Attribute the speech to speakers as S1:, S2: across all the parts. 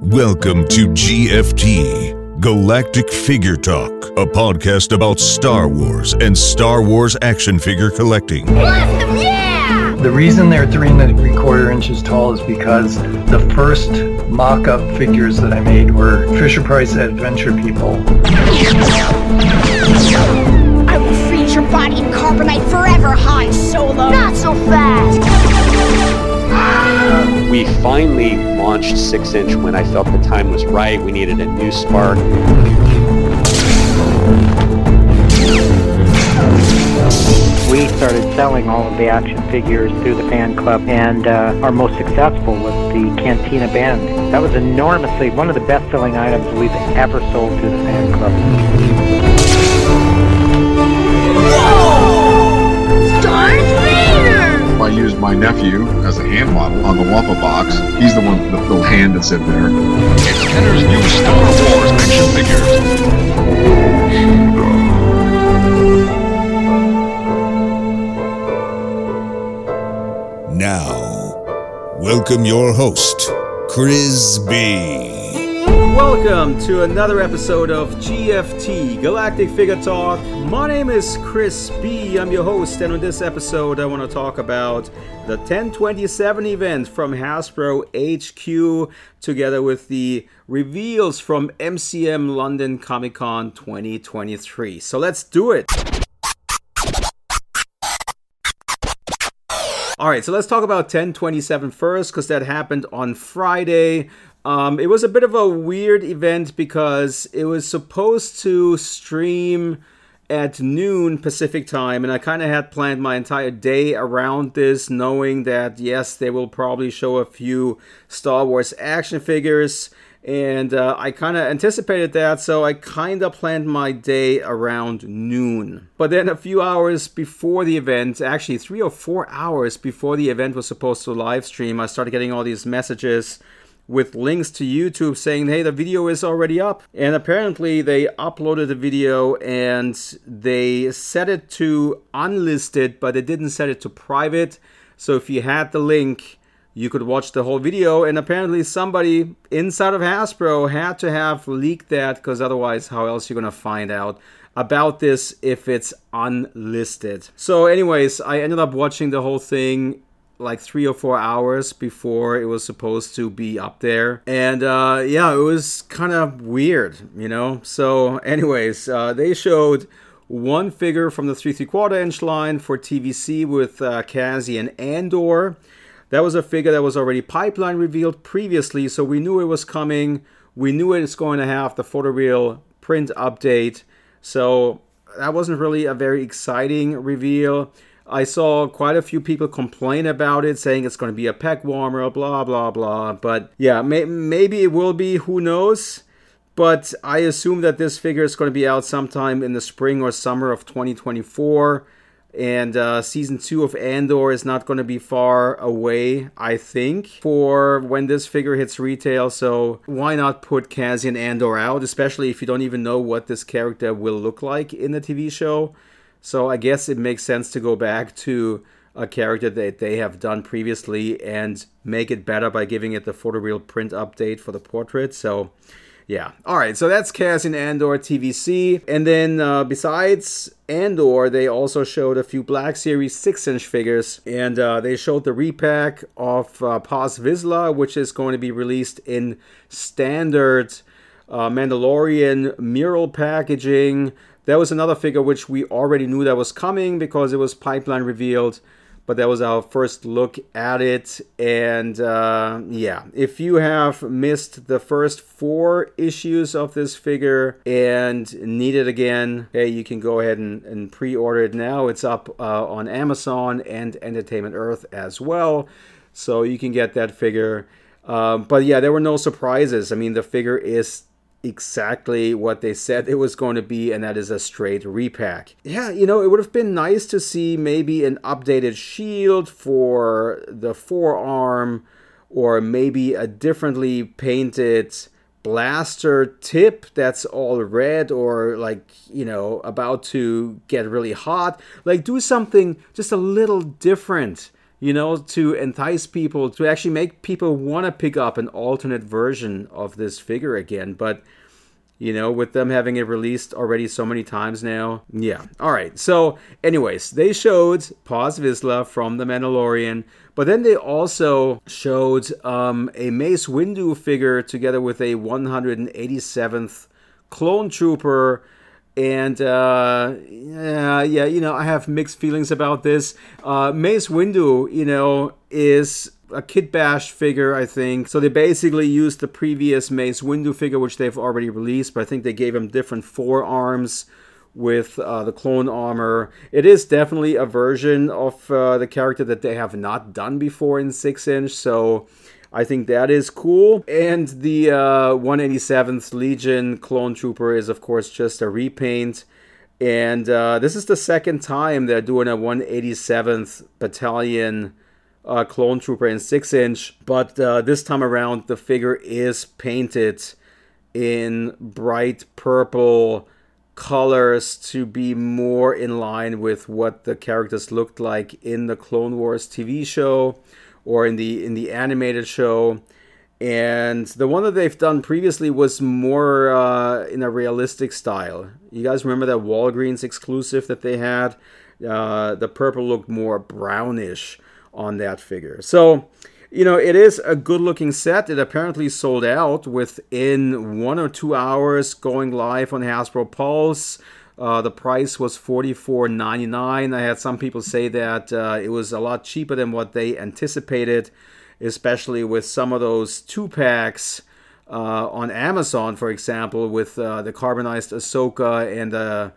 S1: Welcome to GFT, Galactic Figure Talk, a podcast about Star Wars and Star Wars action figure collecting.
S2: Awesome, yeah!
S3: The reason they're 3.75 inches tall is because the first mock-up figures that I made were Fisher-Price Adventure People.
S2: I will freeze your body in carbonite forever, Han Solo! Not so fast!
S4: We finally launched 6-inch when I felt the time was right. We needed a new spark.
S5: We started selling all of the action figures through the fan club, and our most successful was the Cantina Band. That was enormously one of the best-selling items we've ever sold through the fan club.
S2: Whoa! Darth Vader!
S6: I used my nephew as a hand model on the Wampa box. He's the one with the little hand that's in there.
S1: It's Kenner's new Star Wars action figures. Now, welcome your host, Chris B.
S7: Welcome to another episode of GFT, Galactic Figure Talk. My name is Chris B. I'm your host, and on this episode I want to talk about the 1027 event from Hasbro HQ, together with the reveals from MCM London Comic Con 2023. So let's do it! Alright, so let's talk about 1027 first, because that happened on Friday. It was a bit of a weird event because it was supposed to stream at noon Pacific time, and I kind of had planned my entire day around this, knowing that, yes, they will probably show a few Star Wars action figures, and I kind of anticipated that, so I kind of planned my day around noon. But then a few hours before the event, actually 3 or 4 hours before the event was supposed to live stream, I started getting all these messages with links to YouTube saying, hey, the video is already up. And apparently they uploaded the video and they set it to unlisted, but they didn't set it to private. So if you had the link, you could watch the whole video. And apparently somebody inside of Hasbro had to have leaked that, because otherwise how else are you going to find out about this if it's unlisted? So anyways, I ended up watching the whole thing like 3 or 4 hours before it was supposed to be up there. And yeah, it was kind of weird, you know? So anyways, they showed one figure from the 3.75 inch line for TVC with Cassian Andor. That was a figure that was already pipeline revealed previously, so we knew it was coming. We knew it was going to have the photoreal print update. So that wasn't really a very exciting reveal. I saw quite a few people complain about it, saying it's going to be a peg warmer, blah, blah, blah. But yeah, maybe it will be, who knows? But I assume that this figure is going to be out sometime in the spring or summer of 2024. And Season 2 of Andor is not going to be far away, I think, for when this figure hits retail. So why not put Cassian Andor out, especially if you don't even know what this character will look like in the TV show. So I guess it makes sense to go back to a character that they have done previously and make it better by giving it the photoreal print update for the portrait. So yeah. Alright, so that's Cassian Andor TVC. And then besides Andor, they also showed a few Black Series 6-inch figures. And they showed the repack of Paz Vizsla, which is going to be released in standard Mandalorian mural packaging. That was another figure which we already knew that was coming because it was pipeline revealed, but that was our first look at it. And yeah, if you have missed the first 4 issues of this figure and need it again, hey, you can go ahead and pre-order it now. It's up on Amazon and Entertainment Earth as well, so you can get that figure. But yeah, there were no surprises. I mean, the figure is exactly what they said it was going to be, and that is a straight repack. Yeah, you know, it would have been nice to see maybe an updated shield for the forearm, or maybe a differently painted blaster tip that's all red, or like, you know, about to get really hot. Like, do something just a little different to entice people, to actually make people want to pick up an alternate version of this figure again. But, with them having it released already so many times now. Yeah. All right. So, anyways, they showed Paz Vizsla from The Mandalorian, but then they also showed a Mace Windu figure together with a 187th Clone Trooper. And, I have mixed feelings about this. Mace Windu, is a Kit Bash figure, I think. So they basically used the previous Mace Windu figure, which they've already released, but I think they gave him different forearms with the clone armor. It is definitely a version of the character that they have not done before in 6-inch, so I think that is cool. And the 187th Legion Clone Trooper is, of course, just a repaint. And this is the second time they're doing a 187th Battalion Clone Trooper in 6-inch. But this time around, the figure is painted in bright purple colors to be more in line with what the characters looked like in the Clone Wars TV show or in the animated show. And the one that they've done previously was more in a realistic style. You guys remember that Walgreens exclusive that they had? The purple looked more brownish on that figure. So, it is a good looking set. It apparently sold out within 1 or 2 hours going live on Hasbro Pulse. The price was $44.99. I had some people say that it was a lot cheaper than what they anticipated, especially with some of those 2-packs on Amazon, for example, with the carbonized Ahsoka and the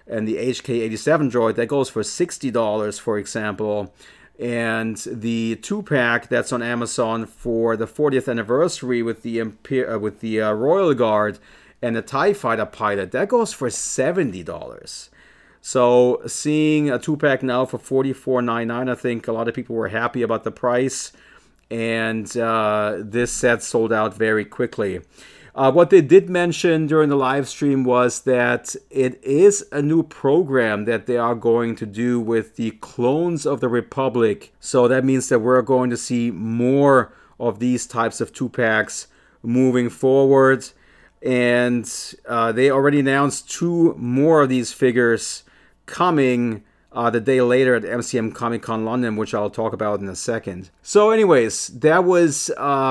S7: HK-87 droid. That goes for $60, for example. And the 2-pack that's on Amazon for the 40th anniversary with the Royal Guard and the TIE Fighter pilot, that goes for $70. So seeing a 2-pack now for $44.99, I think a lot of people were happy about the price. And this set sold out very quickly. What they did mention during the live stream was that it is a new program that they are going to do with the Clones of the Republic. So that means that we're going to see more of these types of 2-packs moving forward. And they already announced 2 more of these figures coming the day later at MCM Comic Con London, which I'll talk about in a second. So anyways, that was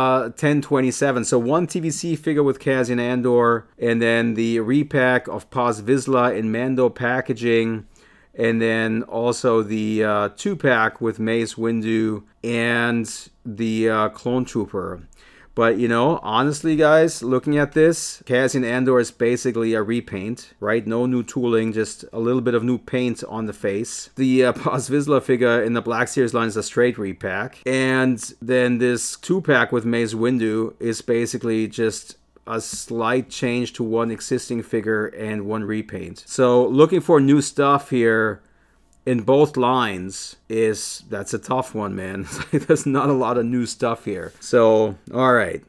S7: 1027. So 1 TVC figure with Cassian Andor, and then the repack of Paz Vizsla in Mando packaging, and then also the 2-pack with Mace Windu and the Clone Trooper. But, honestly, guys, looking at this, Cassian Andor is basically a repaint, right? No new tooling, just a little bit of new paint on the face. The Paz Vizsla figure in the Black Series line is a straight repack. And then this 2-pack with Mace Windu is basically just a slight change to one existing figure and one repaint. So looking for new stuff here in both lines that's a tough one, man. There's not a lot of new stuff here. So, all right.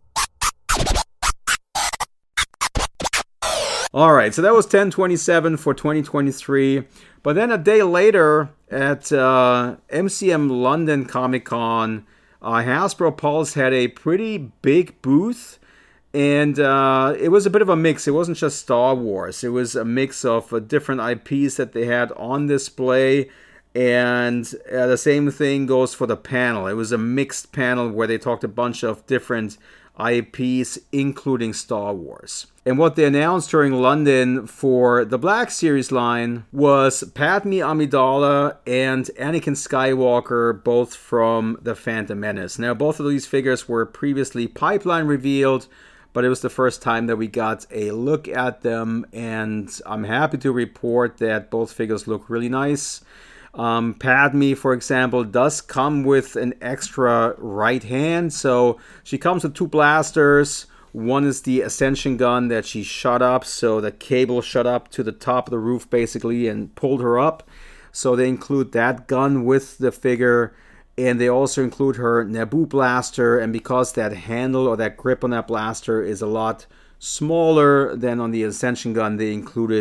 S7: All right, so that was 1027 for 2023. But then a day later at MCM London Comic Con, Hasbro Pulse had a pretty big booth. And it was a bit of a mix. It wasn't just Star Wars. It was a mix of different IPs that they had on display. And the same thing goes for the panel. It was a mixed panel where they talked a bunch of different IPs, including Star Wars. And what they announced during London for the Black Series line was Padme Amidala and Anakin Skywalker, both from The Phantom Menace. Now, both of these figures were previously pipeline revealed, but it was the first time that we got a look at them, and I'm happy to report that both figures look really nice. Padme, for example, does come with an extra right hand, so she comes with 2 blasters. One is the Ascension gun that she shot up, so the cable shot up to the top of the roof basically and pulled her up. So they include that gun with the figure. And they also include her Naboo blaster, and because that handle or that grip on that blaster is a lot smaller than on the Ascension gun, they included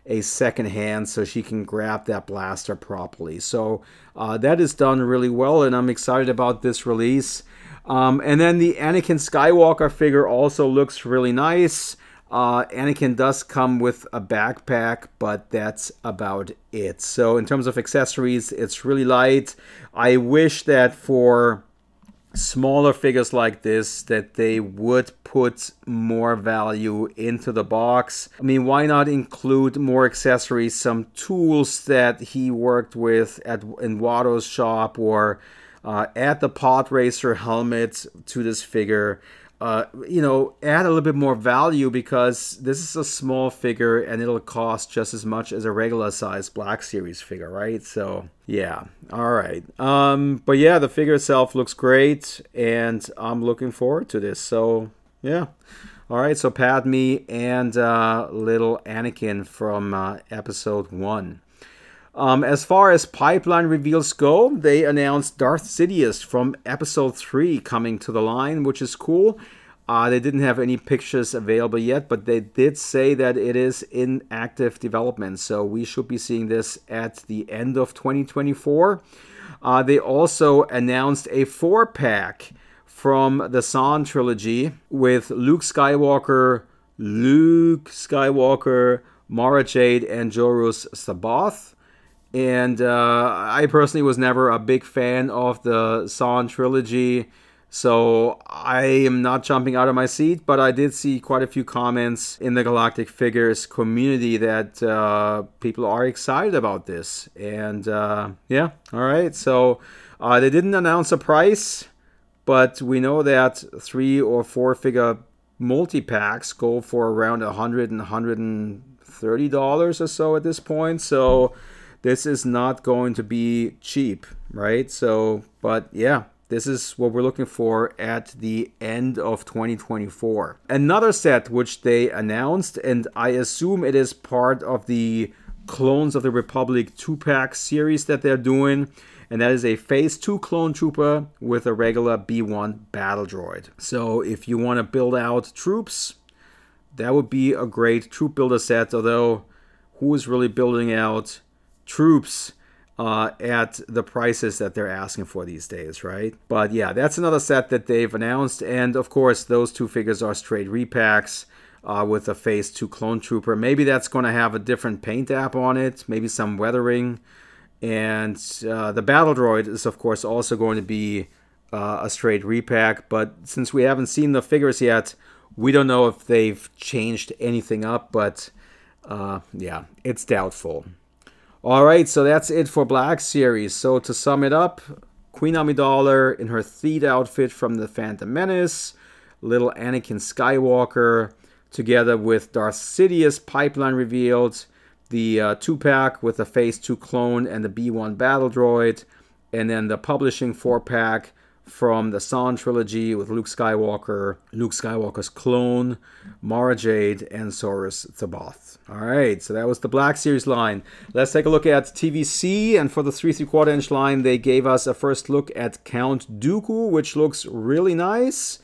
S7: a second hand so she can grab that blaster properly. So that is done really well, and I'm excited about this release. And then the Anakin Skywalker figure also looks really nice. Anakin does come with a backpack, but that's about it. So in terms of accessories, it's really light. I wish that for smaller figures like this that they would put more value into the box. I mean, why not include more accessories, some tools that he worked with in Watto's shop, or add the pod racer helmet to this figure. Add a little bit more value, because this is a small figure and it'll cost just as much as a regular size Black Series figure, right? So, yeah. All right. But yeah, the figure itself looks great, and I'm looking forward to this. So, yeah. All right. So, Padme and little Anakin from episode 1. As far as pipeline reveals go, they announced Darth Sidious from episode 3 coming to the line, which is cool. They didn't have any pictures available yet, but they did say that it is in active development. So we should be seeing this at the end of 2024. They also announced a 4-pack from the San trilogy with Luke Skywalker, Mara Jade, and Joruus C'baoth. And I personally was never a big fan of the San trilogy, so I am not jumping out of my seat, but I did see quite a few comments in the Galactic Figures community that people are excited about this. And yeah, all right. So they didn't announce a price, but we know that 3 or 4 figure multi-packs go for around $100 and $130 or so at this point. So this is not going to be cheap, right? So, but yeah, this is what we're looking for at the end of 2024. Another set which they announced, and I assume it is part of the Clones of the Republic 2-pack series that they're doing, and that is a Phase 2 Clone Trooper with a regular B1 battle droid. So if you want to build out troops, that would be a great troop builder set, although who is really building out troops at the prices that they're asking for these days, right? But yeah, that's another set that they've announced, and of course those 2 figures are straight repacks with a Phase 2 Clone Trooper. Maybe that's going to have a different paint app on it, maybe some weathering, and the battle droid is of course also going to be a straight repack, but since we haven't seen the figures yet, we don't know if they've changed anything up, but yeah, it's doubtful. All right, so that's it for Black Series. So to sum it up, Queen Amidala in her Theed outfit from the Phantom Menace, little Anakin Skywalker, together with Darth Sidious pipeline revealed, the 2-pack with the Phase 2 clone and the B1 battle droid, and then the publishing 4-pack from the San trilogy with Luke Skywalker, Luke Skywalker's clone, Mara Jade, and Joruus C'baoth. All right, so that was the Black Series line. Let's take a look at TVC, and for the 3 3/4 inch line, they gave us a first look at Count Dooku, which looks really nice.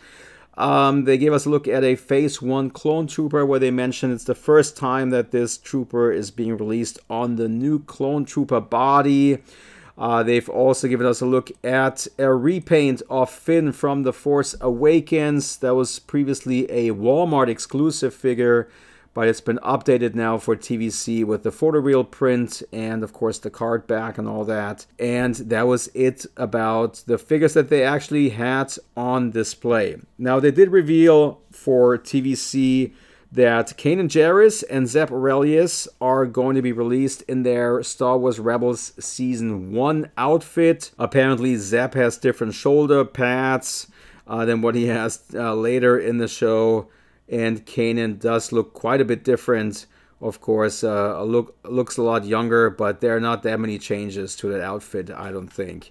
S7: They gave us a look at a Phase 1 Clone Trooper, where they mentioned it's the first time that this trooper is being released on the new Clone Trooper body. They've also given us a look at a repaint of Finn from The Force Awakens. That was previously a Walmart exclusive figure, but it's been updated now for TVC with the photoreal print and, of course, the card back and all that. And that was it about the figures that they actually had on display. Now, they did reveal for TVC that Kanan Jarrus and Zeb Orrelios are going to be released in their Star Wars Rebels Season 1 outfit. Apparently, Zeb has different shoulder pads than what he has later in the show, and Kanan does look quite a bit different. Of course, looks a lot younger, but there are not that many changes to that outfit, I don't think.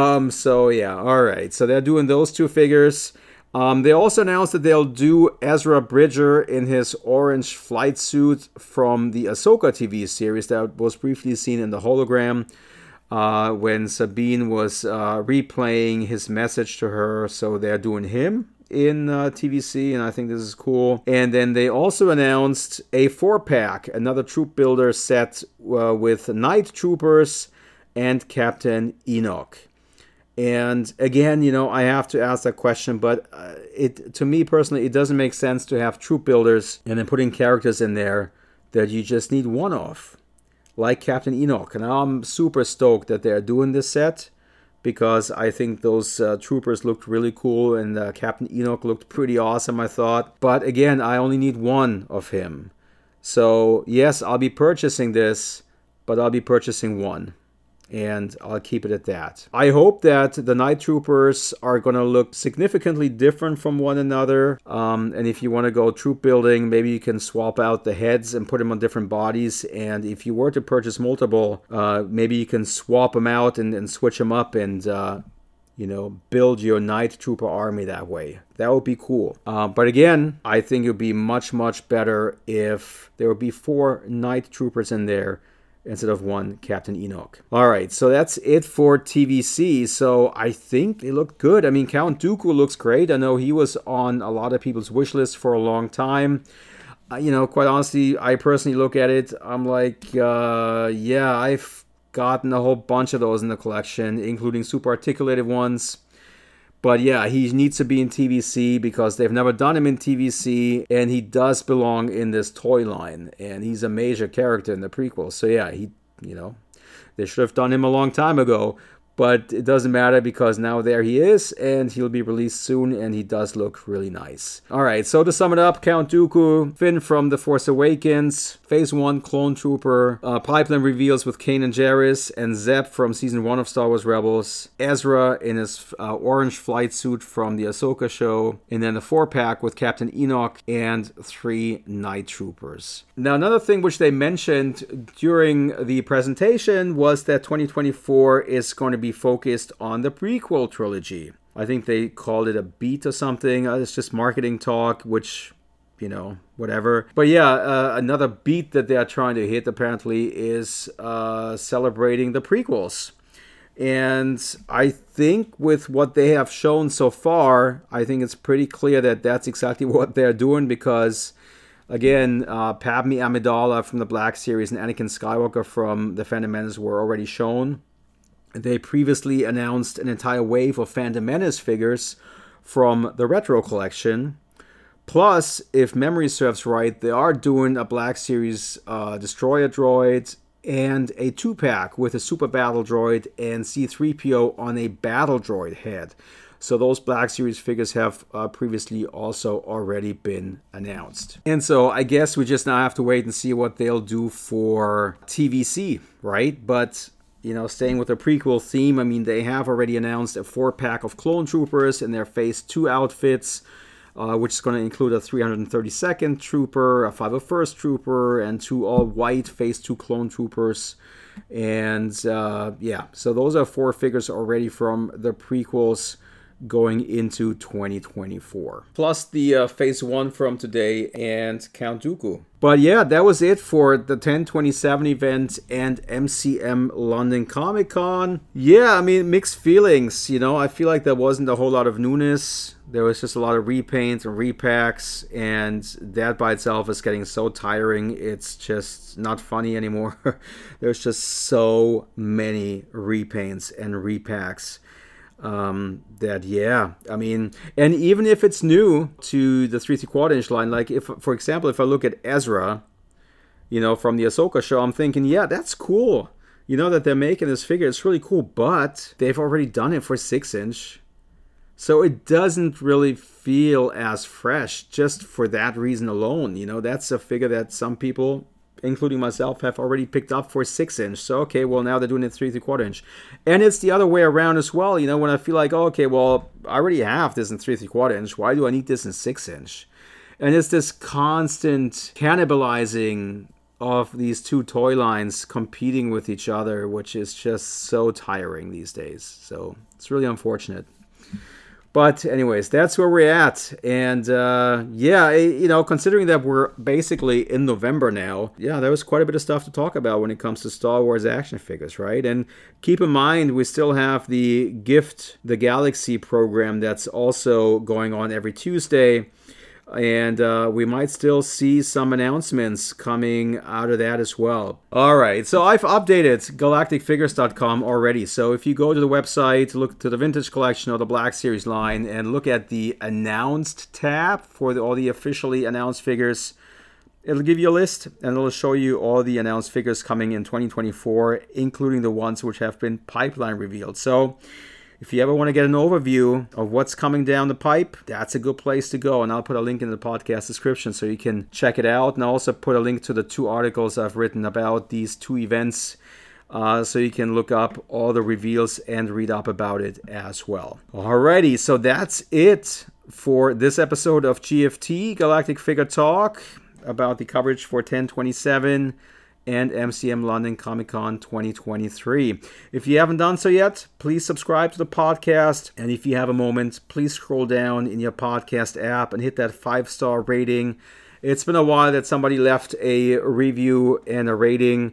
S7: So yeah, all right. So they're doing those 2 figures. They also announced that they'll do Ezra Bridger in his orange flight suit from the Ahsoka TV series that was briefly seen in the hologram when Sabine was replaying his message to her. So they're doing him. in TVC, and I think this is cool. And then they also announced a 4-pack, another troop builder set with Night Troopers and Captain Enoch. And again, I have to ask that question, but to me personally, it doesn't make sense to have troop builders and then putting characters in there that you just need one of, like Captain Enoch. And I'm super stoked that they're doing this set, because I think those troopers looked really cool, and Captain Enoch looked pretty awesome, I thought. But again, I only need one of him. So yes, I'll be purchasing this, but I'll be purchasing one. And I'll keep it at that. I hope that the Night Troopers are going to look significantly different from one another. And if you want to go troop building, maybe you can swap out the heads and put them on different bodies. And if you were to purchase multiple, maybe you can swap them out and switch them up and, build your Night Trooper army that way. That would be cool. But again, I think it would be much, much better if there would be 4 Night Troopers in there instead of one Captain Enoch. All right, so that's it for TVC. So I think they look good. I mean, Count Dooku looks great. I know he was on a lot of people's wish list for a long time. Quite honestly, I personally look at it, I'm like, I've gotten a whole bunch of those in the collection, including super articulated ones. But yeah, he needs to be in TVC because they've never done him in TVC, and he does belong in this toy line, and he's a major character in the prequel. So yeah, they should have done him a long time ago, but it doesn't matter because now there he is, and he'll be released soon, and he does look really nice. All right, so to sum it up, Count Dooku, Finn from The Force Awakens, Phase 1 Clone Trooper, Pipeline reveals with Kanan Jarrus, and Zeb from Season 1 of Star Wars Rebels, Ezra in his orange flight suit from the Ahsoka show, and then a 4-pack with Captain Enoch and 3 Night Troopers. Now, another thing which they mentioned during the presentation was that 2024 is going to be focused on the prequel trilogy. I think they called it a beat or something. It's just marketing talk, which, whatever. But yeah, another beat that they are trying to hit apparently is celebrating the prequels. And I think with what they have shown so far, I think it's pretty clear that that's exactly what they're doing, because again, Padme Amidala from the Black Series and Anakin Skywalker from The Phantom Menace were already shown. They previously announced an entire wave of Phantom Menace figures from the Retro Collection. Plus, if memory serves right, they are doing a Black Series Destroyer droid and a 2-pack with a Super Battle Droid and C-3PO on a Battle Droid head. So those Black Series figures have previously also already been announced. And so I guess we just now have to wait and see what they'll do for TVC, right? But staying with the prequel theme, I mean, they have already announced a 4-pack of Clone Troopers in their Phase 2 outfits, which is going to include a 332nd Trooper, a 501st Trooper, and 2 all-white Phase 2 Clone Troopers. And so those are 4 figures already from the prequels going into 2024. Plus the Phase 1 from today and Count Dooku. But yeah, that was it for the 1027 event and MCM London Comic Con. Yeah, I mean, mixed feelings. I feel like there wasn't a whole lot of newness. There was just a lot of repaints and repacks, and that by itself is getting so tiring. It's just not funny anymore. There's just so many repaints and repacks. And even if it's new to the 3/4 inch line, like if, for example, if I look at Ezra, from the Ahsoka show, I'm thinking, yeah, that's cool. That they're making this figure, it's really cool, but they've already done it for 6-inch. So it doesn't really feel as fresh just for that reason alone. That's a figure that some people, including myself, have already picked up for 6-inch. So, okay, well, now they're doing it 3/4 inch. And it's the other way around as well, when I feel like, I already have this in 3/4 inch. Why do I need this in 6-inch? And it's this constant cannibalizing of these two toy lines competing with each other, which is just so tiring these days. So, it's really unfortunate. But anyways, that's where we're at. And considering that we're basically in November now, there was quite a bit of stuff to talk about when it comes to Star Wars action figures, right? And keep in mind, we still have the Gift the Galaxy program that's also going on every Tuesday. And we might still see some announcements coming out of that as well. All right, so I've updated galacticfigures.com already. So if you go to the website, look to the Vintage Collection or the Black Series line, and look at the Announced tab for all the officially announced figures, it'll give you a list, and it'll show you all the announced figures coming in 2024, including the ones which have been pipeline revealed. So if you ever want to get an overview of what's coming down the pipe, that's a good place to go. And I'll put a link in the podcast description so you can check it out. And I'll also put a link to the 2 articles I've written about these 2 events so you can look up all the reveals and read up about it as well. Alrighty, so that's it for this episode of GFT, Galactic Figure Talk, about the coverage for 10/27 and MCM London Comic Con 2023. If you haven't done so yet, please subscribe to the podcast. And if you have a moment, please scroll down in your podcast app and hit that 5-star rating. It's been a while that somebody left a review and a rating.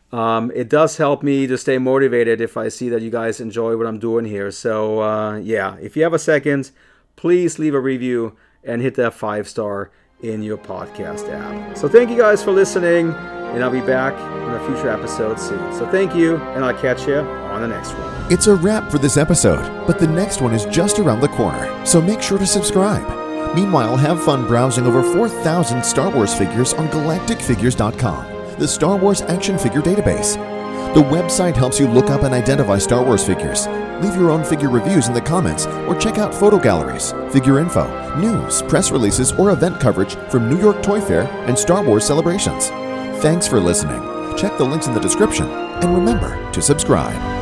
S7: It does help me to stay motivated if I see that you guys enjoy what I'm doing here. So if you have a second, please leave a review and hit that 5-star in your podcast app. So thank you guys for listening, and I'll be back in a future episode soon. So thank you, and I'll catch you on the next one.
S8: It's a wrap for this episode, but the next one is just around the corner, so make sure to subscribe. Meanwhile, have fun browsing over 4,000 Star Wars figures on galacticfigures.com, the Star Wars action figure database. The website helps you look up and identify Star Wars figures. Leave your own figure reviews in the comments, or check out photo galleries, figure info, news, press releases, or event coverage from New York Toy Fair and Star Wars celebrations. Thanks for listening. Check the links in the description, and remember to subscribe.